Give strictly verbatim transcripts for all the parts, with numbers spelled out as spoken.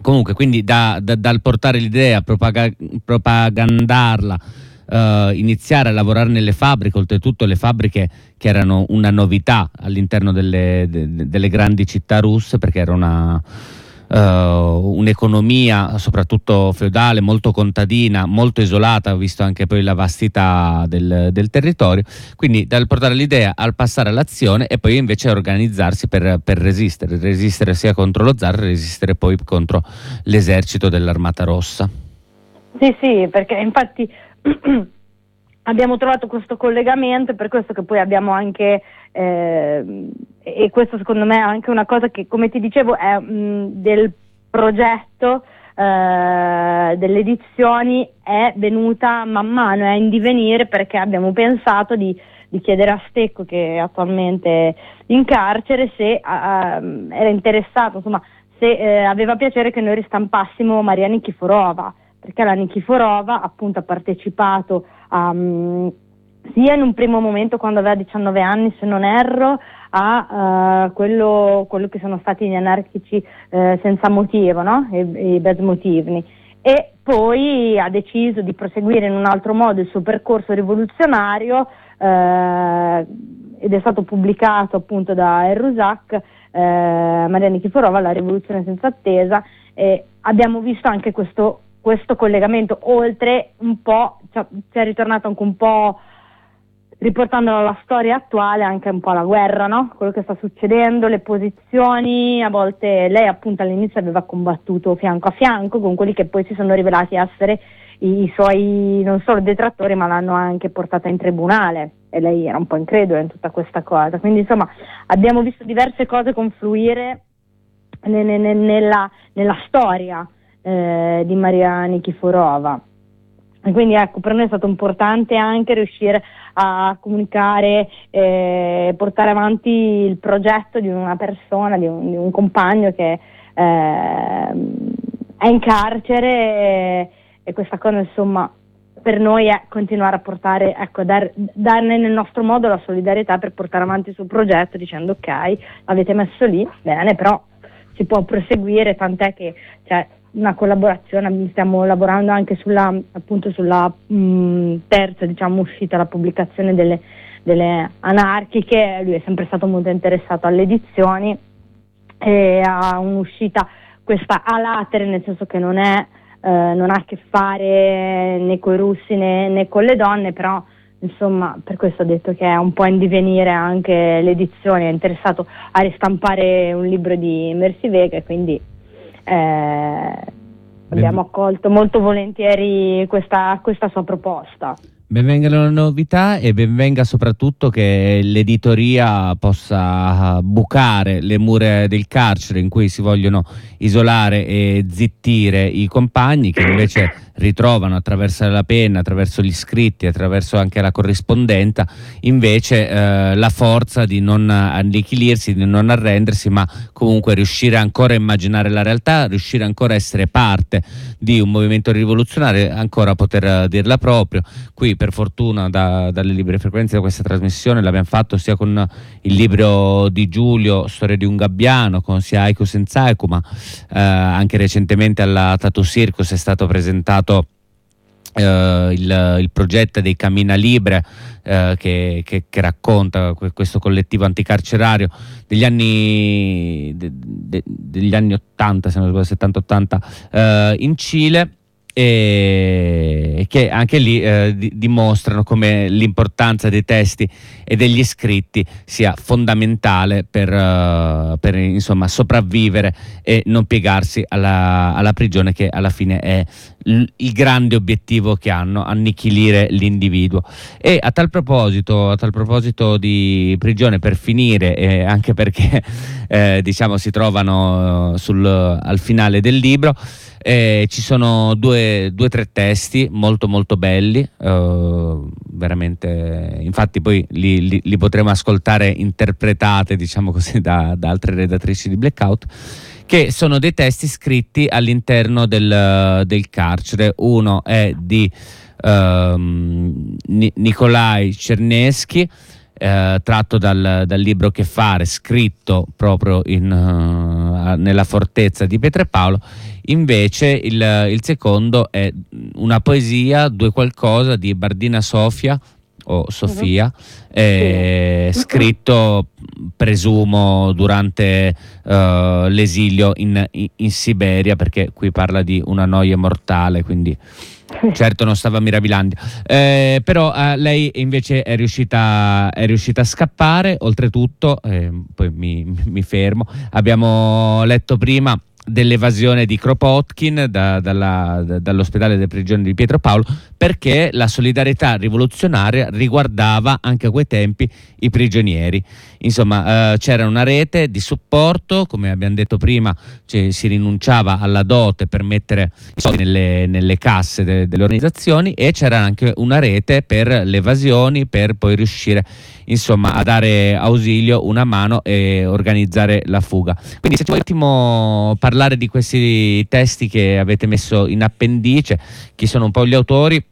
comunque, quindi da, da, dal portare l'idea, propaga- propagandarla, Uh, iniziare a lavorare nelle fabbriche, oltretutto le fabbriche che erano una novità all'interno delle, de, delle grandi città russe, perché era una, uh, un'economia soprattutto feudale, molto contadina, molto isolata, visto anche poi la vastità del, del territorio. Quindi dal portare l'idea al passare all'azione e poi invece organizzarsi per, per resistere, resistere sia contro lo zar, resistere poi contro l'esercito dell'Armata Rossa. Sì, sì, perché infatti abbiamo trovato questo collegamento, per questo che poi abbiamo anche, eh, e questo secondo me è anche una cosa che, come ti dicevo, è mh, del progetto eh, delle edizioni, è venuta man mano, è in divenire, perché abbiamo pensato di, di chiedere a Stecco, che è attualmente in carcere, se uh, era interessato, insomma, se eh, aveva piacere che noi ristampassimo Maria Nikiforova, perché la Nikiforova appunto ha partecipato a, um, sia in un primo momento, quando aveva diciannove anni se non erro, a uh, quello, quello che sono stati gli anarchici eh, senza motivo, no? I, i bezmotivni, e poi ha deciso di proseguire in un altro modo il suo percorso rivoluzionario, eh, ed è stato pubblicato appunto da Errusak, eh, Maria Nikiforova, La rivoluzione senza attesa, e abbiamo visto anche questo questo collegamento, oltre un po', cioè, ci è ritornato anche un po', riportandolo alla storia attuale, anche un po' alla guerra, no? Quello che sta succedendo, le posizioni, a volte lei appunto all'inizio aveva combattuto fianco a fianco con quelli che poi si sono rivelati essere i, i suoi non solo detrattori, ma l'hanno anche portata in tribunale, e lei era un po' incredula in tutta questa cosa. Quindi insomma abbiamo visto diverse cose confluire ne, ne, ne, nella, nella storia Eh, di Maria Nikiforova, e quindi ecco, per noi è stato importante anche riuscire a comunicare e eh, portare avanti il progetto di una persona, di un, di un compagno che eh, è in carcere, e, e questa cosa insomma per noi è continuare a portare, ecco, dar, darne nel nostro modo la solidarietà per portare avanti il suo progetto, dicendo ok, l'avete messo lì, bene, però si può proseguire, tant'è che cioè, una collaborazione, stiamo lavorando anche sulla appunto sulla mh, terza diciamo uscita, la pubblicazione delle, delle anarchiche. Lui è sempre stato molto interessato alle edizioni e a un'uscita questa a latere, nel senso che non è eh, non ha a che fare né con i russi né, né con le donne, però insomma per questo ho detto che è un po' in divenire anche l'edizione, è interessato a ristampare un libro di Mercy Vega, e quindi Eh, abbiamo accolto molto volentieri questa, questa sua proposta. Benvengano le novità e benvenga soprattutto che l'editoria possa bucare le mura del carcere in cui si vogliono isolare e zittire i compagni, che invece ritrovano attraverso la penna, attraverso gli scritti, attraverso anche la corrispondenza, invece eh, la forza di non annichilirsi, di non arrendersi, ma comunque riuscire ancora a immaginare la realtà, riuscire ancora a essere parte di un movimento rivoluzionario, ancora poter dirla proprio. Qui per fortuna da, dalle libere frequenze da questa trasmissione l'abbiamo fatto sia con il libro di Giulio, Storia di un gabbiano, con sia Aiku senza Aiku, ma eh, anche recentemente alla Tattoo Circus è stato presentato Uh, il, il progetto dei Cammina Libre, uh, che, che, che racconta questo collettivo anticarcerario degli anni de, de, degli anni ottanta, se non sbaglio, settanta ottanta, uh, in Cile, e che anche lì eh, di, dimostrano come l'importanza dei testi e degli scritti sia fondamentale per, uh, per insomma sopravvivere e non piegarsi alla, alla prigione, che alla fine è l- il grande obiettivo che hanno, annichilire l'individuo. E a tal proposito, a tal proposito di prigione, per finire, eh, anche perché eh, diciamo si trovano sul, al finale del libro, Eh, ci sono due o tre testi molto molto belli, eh, veramente, infatti poi li, li, li potremo ascoltare interpretate, diciamo così, da, da altre redattrici di Blackout, che sono dei testi scritti all'interno del, del carcere. Uno è di um, Nikolai Cernesky, eh, tratto dal, dal libro Che fare, scritto proprio in, uh, nella fortezza di Pietrapaolo. Invece il, il secondo è una poesia, Due qualcosa, di Bardina Sofia o Sofia, uh-huh. eh, sì. Scritto presumo durante uh, l'esilio in, in, in Siberia, perché qui parla di una noia mortale, quindi certo non stava a Mirabilandia, eh, però eh, lei invece è riuscita, è riuscita a scappare. Oltretutto, eh, poi mi, mi fermo, abbiamo letto prima dell'evasione di Kropotkin da, dalla, da, dall'ospedale delle prigioni di Pietropaolo, perché la solidarietà rivoluzionaria riguardava anche a quei tempi i prigionieri. Insomma, eh, c'era una rete di supporto, come abbiamo detto prima, cioè, si rinunciava alla dote per mettere i soldi nelle, nelle casse de, delle organizzazioni, e c'era anche una rete per le evasioni, per poi riuscire insomma a dare ausilio, una mano e organizzare la fuga. Quindi se ci vuoi un attimo parlare di questi testi che avete messo in appendice, chi sono un po' gli autori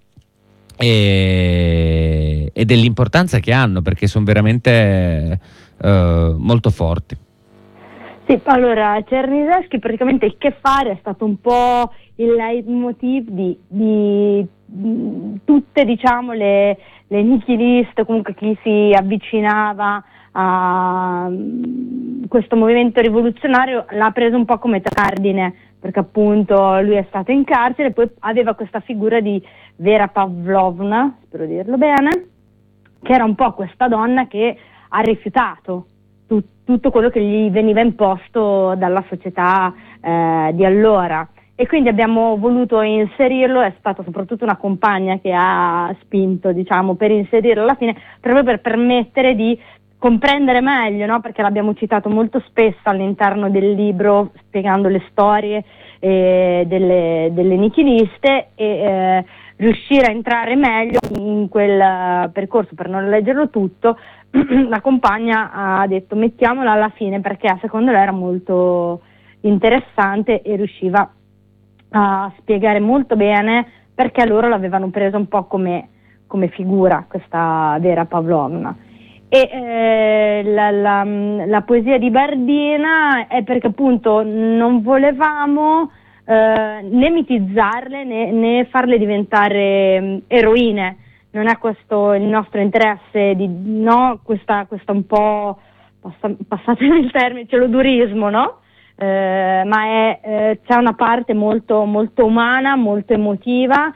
e, e dell'importanza che hanno, perché sono veramente eh, molto forti. Sì, allora Czernyszewski, praticamente il Che fare è stato un po' il leitmotiv di, di, di tutte, diciamo, le, le nichiliste, comunque chi si avvicinava a questo movimento rivoluzionario l'ha preso un po' come cardine, perché appunto lui è stato in carcere, poi aveva questa figura di Vera Pavlovna, spero di dirlo bene, che era un po' questa donna che ha rifiutato tut- tutto quello che gli veniva imposto dalla società eh, di allora, e quindi abbiamo voluto inserirlo. È stata soprattutto una compagna che ha spinto, diciamo, per inserirlo alla fine, proprio per permettere di comprendere meglio, no? Perché l'abbiamo citato molto spesso all'interno del libro, spiegando le storie eh, delle, delle nichiliste, e eh, riuscire a entrare meglio in quel uh, percorso. Per non leggerlo tutto, la compagna ha detto mettiamola alla fine, perché secondo lei era molto interessante e riusciva a spiegare molto bene perché loro l'avevano presa un po' come, come figura, questa Vera Pavlovna. E eh, la, la, la poesia di Bardina è perché appunto non volevamo eh, né mitizzarle né, né farle diventare mh, eroine. Non è questo il nostro interesse, di, no, questa, questa un po', passa, passatemi il termine, celodurismo, no? Eh, ma è, eh, c'è una parte molto, molto umana, molto emotiva,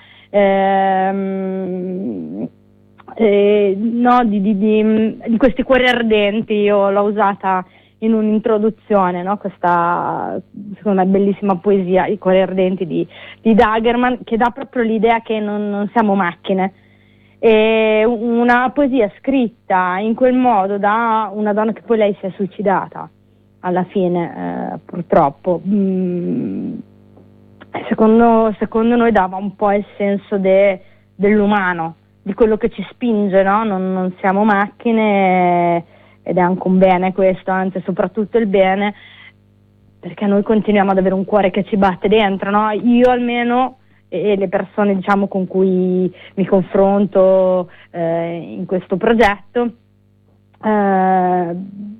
ehm, eh, no, di, di, di, di questi cuori ardenti. Io l'ho usata in un'introduzione, no? Questa secondo me bellissima poesia, I cuori ardenti di, di Dagerman, che dà proprio l'idea che non, non siamo macchine. E una poesia scritta in quel modo da una donna che poi lei si è suicidata alla fine, eh, purtroppo, mm, secondo, secondo noi dava un po' il senso de, dell'umano, di quello che ci spinge, no? Non, non siamo macchine, ed è anche un bene questo, anzi soprattutto il bene, perché noi continuiamo ad avere un cuore che ci batte dentro, no? Io almeno, e le persone, diciamo, con cui mi confronto eh, in questo progetto, eh,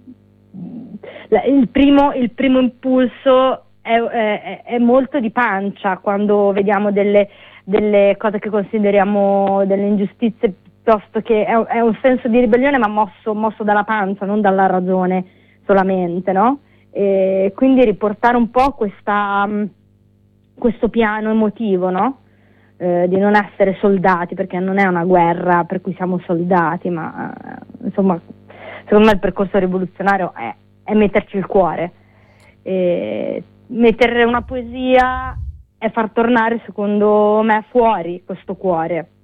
il primo, il primo impulso è, è, è molto di pancia quando vediamo delle, delle cose che consideriamo delle ingiustizie, piuttosto che è, è un senso di ribellione, ma mosso, mosso dalla pancia, non dalla ragione solamente, no? E quindi riportare un po' questa, questo piano emotivo, no? Eh, di non essere soldati, perché non è una guerra per cui siamo soldati, ma eh, insomma, secondo me il percorso rivoluzionario è è metterci il cuore, e mettere una poesia è far tornare, secondo me, fuori questo cuore,